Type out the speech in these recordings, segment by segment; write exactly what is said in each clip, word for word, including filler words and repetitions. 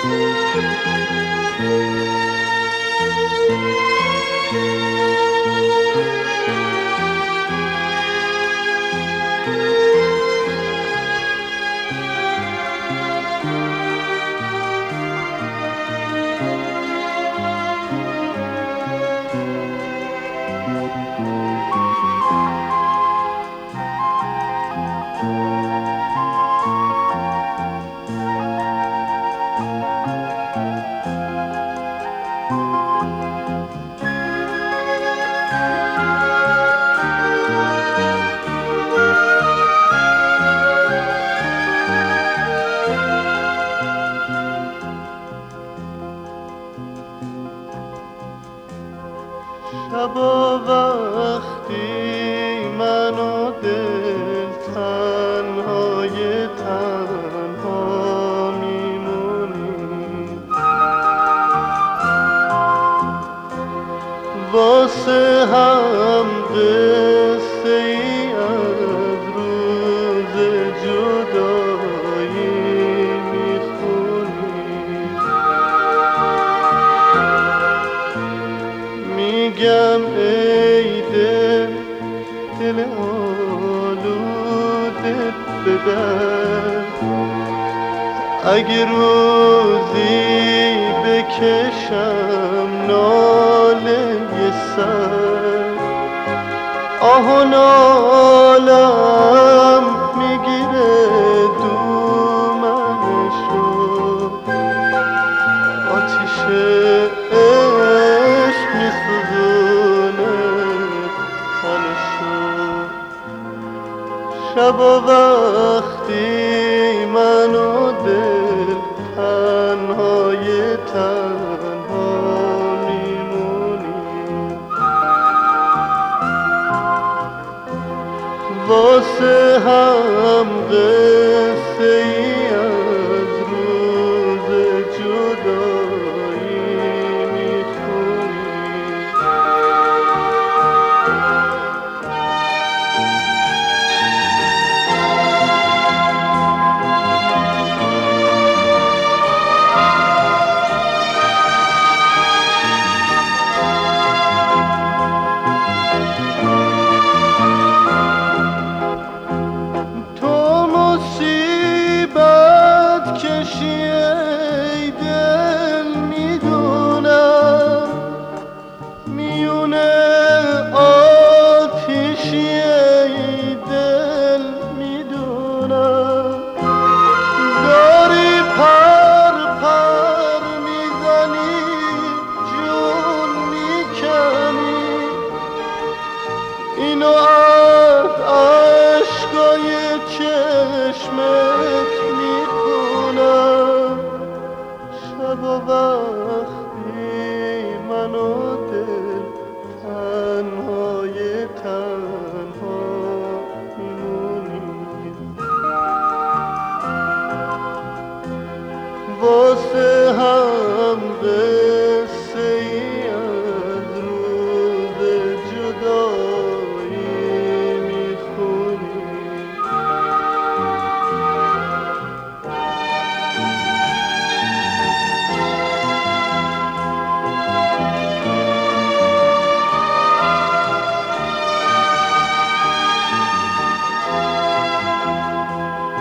شبا وقتی من و دل تنهای تنها میمونیم، واسه هم قصه ای از روز جدایی میخونیم. میگم ای دل، دل آلودت بدر، اگه روزی بکشم ناله سر، آه و نالم میگیره دومنشو، آتیش عشق میسوزونه تنشو. شبا وقتی من و دل تنهای تنها میمونیم، واسه هم قصه ای از روز جدایی میخونیم. ای دل میدونم میونه آتیشی، ای دل میدونم داری پر پر میزنی جون میکنی، اینو از عشقای چشمت میخونم. شبا وقتی من و دل تنهای تنها میمونیم، واسه هم قصه ای از روز جدایی میخونیم.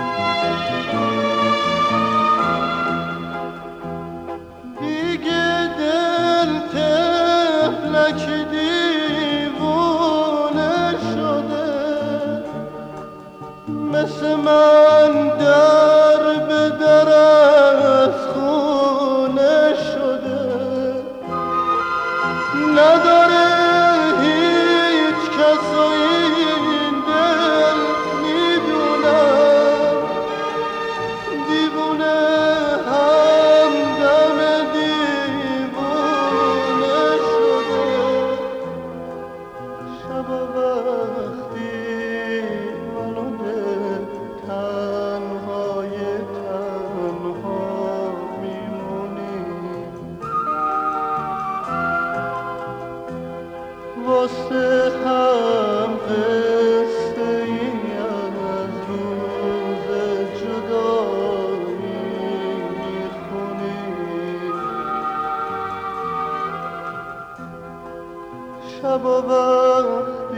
دیگه شب و وقت